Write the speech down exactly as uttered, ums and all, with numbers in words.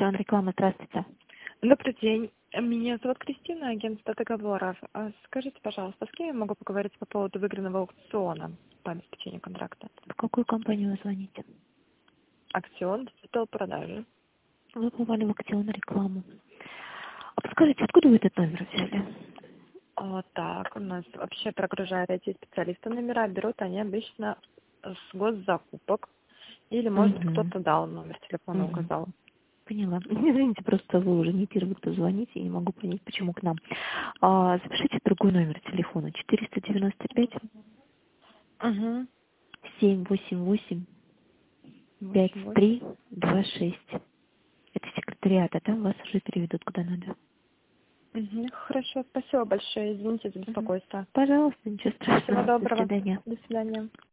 Аукцион рекламы. Здравствуйте. Добрый день. Меня зовут Кристина, агентство договоров. А Скажите, пожалуйста, с кем я могу поговорить по поводу выигранного аукциона по обеспечению контракта? В какую компанию вы звоните? Акцион диджитал продажи. Вы попали в аукцион рекламу. А подскажите, откуда вы этот номер взяли? Вот так, у нас вообще прогружают эти специалисты номера, берут они обычно с госзакупок. Или, может, Угу. кто-то дал номер телефона, Угу. указал. Поняла. Извините, просто вы уже не первый, кто звонит, я не могу понять, почему к нам. А, запишите другой номер телефона. четыреста девяносто пять Угу. семь восемь восемь пять восемь восемь. три два шесть. Это секретариата, там вас уже переведут куда надо. Угу. Хорошо, спасибо большое. Извините за Мгм. беспокойство. Пожалуйста, ничего Всего страшного. До доброго. свидания. До свидания.